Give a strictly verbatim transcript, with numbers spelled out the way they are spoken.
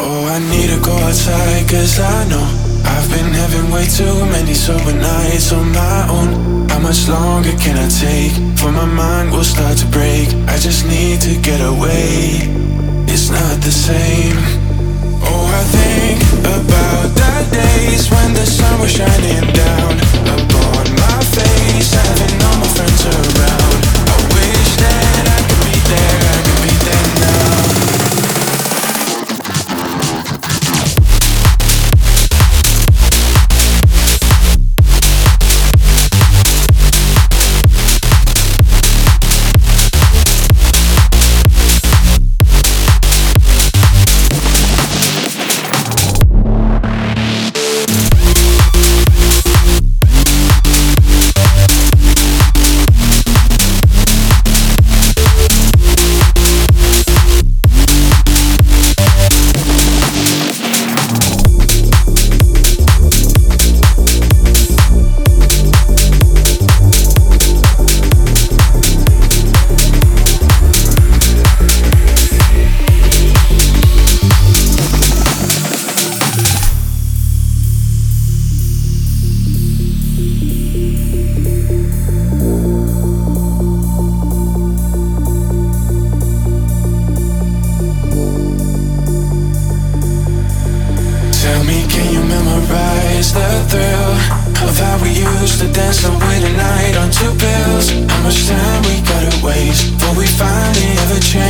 Oh, I need to go outside, cause I know I've been having way too many sober nights on my own. How much longer can I take? For my mind will start to break. I just need to get away. It's not the same. Oh, I think about the days when the sun was shining down upon my face, having all my friends around. I wish that I could be there, I could be there now. How much time we gotta waste before we finally ever change?